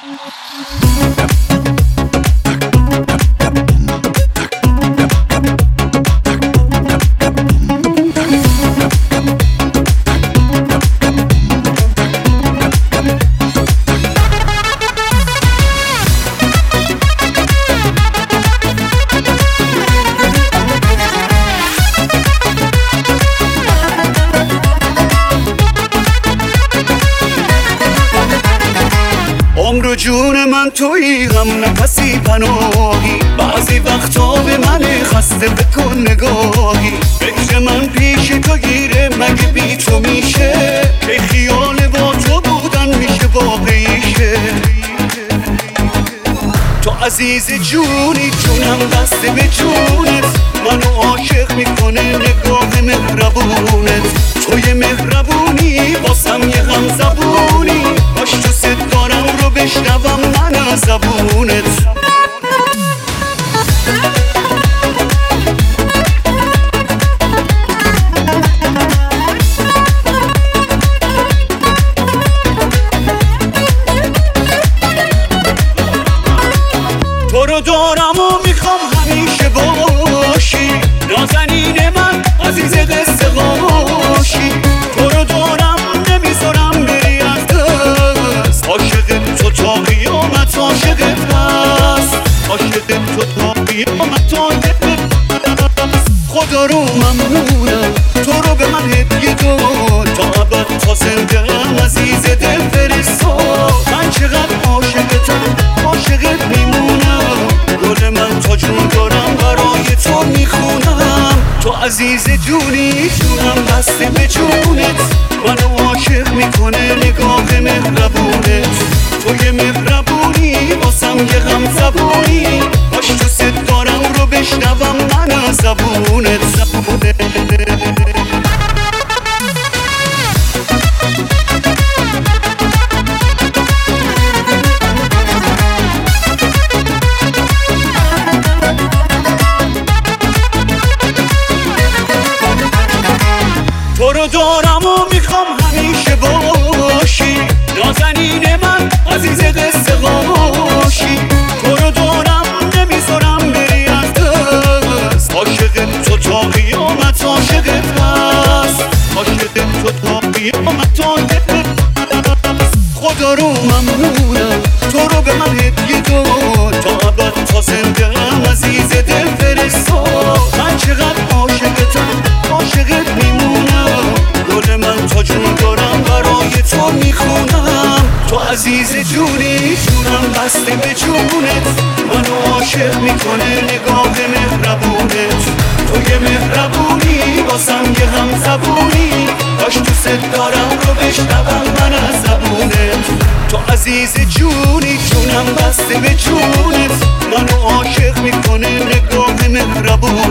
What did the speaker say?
عمر جون من تویی، غم نفسی پناهی، بعضی وقتا به من خسته بکن نگاهی. فکر من پیش تو گیره، مگه بی تو میشه که خیال با تو بودن میشه واقعیشه. تو عزیز جونی، جونم دست به جونت، منو عاشق میکنه نگاه مهربونت. توی مهربونی واسم یه غم زبونی، باش تو ستارم رو بشنوم من از زبونت. تو رو دارم و میخوام همیشه باشی، نازنین من عزیز قصه باشی. تو رو دارم نمیذارم بری از دست، عاشق تو تا قیامت، عاشقت هست، عاشق تو تا قیامت، عاشقت هست. خدا رو ممنونم تو رو به من هدیه داد، تا ابد تا زنده‌ام عزیز دل فرستاد. من چقدر عاشقتم، عاشقت میمونم، گل من تا جون دارم برای تو میخونم. تو عزیز جونی، جونم بسته به جونت، منو عاشق میکنه نگاه مهربونت. توی مهربونی واسم یه غم زبونی، باش تو ستارم رو بشنوم من از زبونت. تو رو دارم و میخوام همیشه باشی، نازنین من عزیز قصه باشی. تو رو دارم نمیذارم بری از دست، عاشق تو تا قیامت، عاشقت هست، عاشق تو تا قیامت، عاشقت هست. خدا رو ممنونم تو رو به من هدیه داد، تا ابد تا زنده‌ام عزیز دل فرستاد. من چقدر عاشقتم، عاشقت میمونم، گل من تا جون دارم برای تو میخونم. تو عزیز جونی، جونم بسته به جونت، منو عاشق میکنه نگاه مهربونت. توی مهربونی واسم یه غم زبونی، باش تو ستارم رو بشنوم من از زبونت. تو عزیز جونی، جونم بسته به جونت، منو عاشق میکنه نگاه مهربونت.